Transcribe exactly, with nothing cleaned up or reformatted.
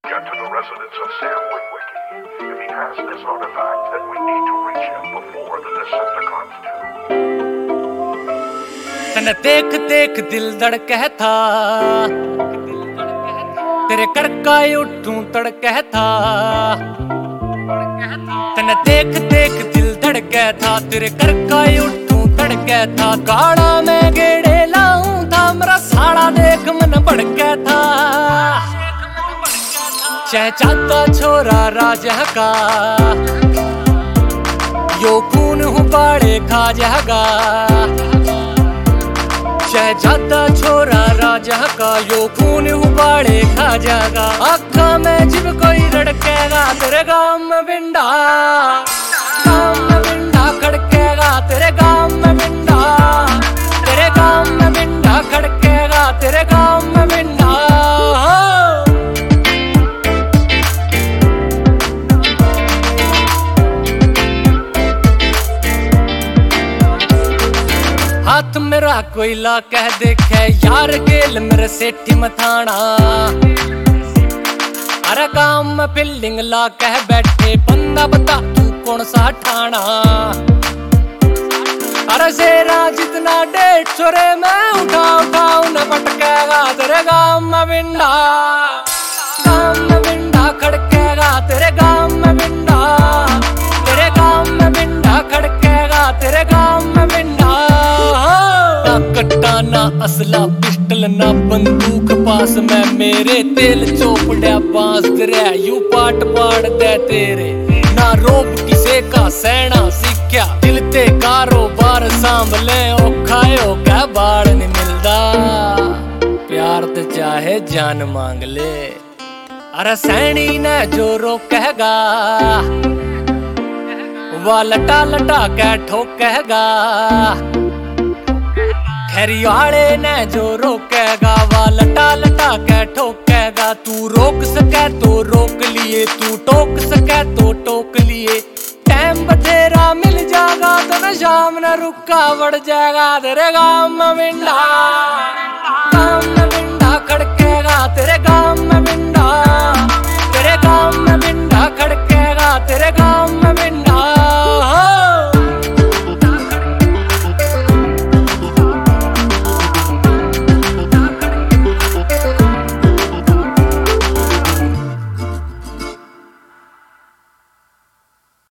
get to the residence of Sam Witwicky. If he has this artifact, then we need to reach him before the Decepticons do. तन देख देख दिल धड़के था, तेरे कर का उठूं तड़के था। तन देख देख दिल धड़के था, तेरे कर का उठूं तड़के था। गाड़ा में गेड़े लाऊं था, मेरा साड़ा देख मन भड़के था। शहजादा छोरा राजा का, यो खून हूँ बाड़े खा जागा। शहजादा छोरा राजा का, यो खून हूँ बाड़े खा जागा। आँखा में जब कोई रड़केगा, तेरे गाँव में बिंडा, गाँव में बिंडा खड़केगा। तेरे गाँव में बिंडा, तेरे गाँव में बिंडा खड़केगा। तेरे गाँव में बिंडा। हाथ मेरा कोयला कह देखे यार गेल मेरे सेठी मथाना। अरे गाँव में फील्डिंग ला कह बैठे, बंदा बता तू कौन सा ठाना। अरे शेरा जितना डेढ़ सौ रे मैं उठा उठा उन्हें पटकेगा। तेरे गाँव में बिंडा, गाँव में बिंडा खड़केगा। तेरे गाँव में बिंडा, तेरे गाँव में बिंडा खड़केगा। तेरे गाँव में बिंडा। कट्टा ना असला पिस्टल ना बंदूक पास में मेरे, तेल चोपड़ा बांस दे यू पाट पाड़ दे तेरे। ना रोब किसे का सहना सीख्या, दिलते कारोबार सांभले औखायो क्या बाड़ नहीं मिलदा। प्यार तो चाहे जान मांग ले, अरे सैनी ने जो रोकेगा, वह लटा लटा के ठोकेगा। खैरियाड़े ने जो रोकेगा, वह लटा लटा के ठोकेगा। तू रोक सके तो रोक लिए, तू टोक सके तो टोक लिए। टाइम बथेरा मिल जाएगा तो न शाम न रुका बढ़ जाएगा। तेरे गाँव में बिंडा।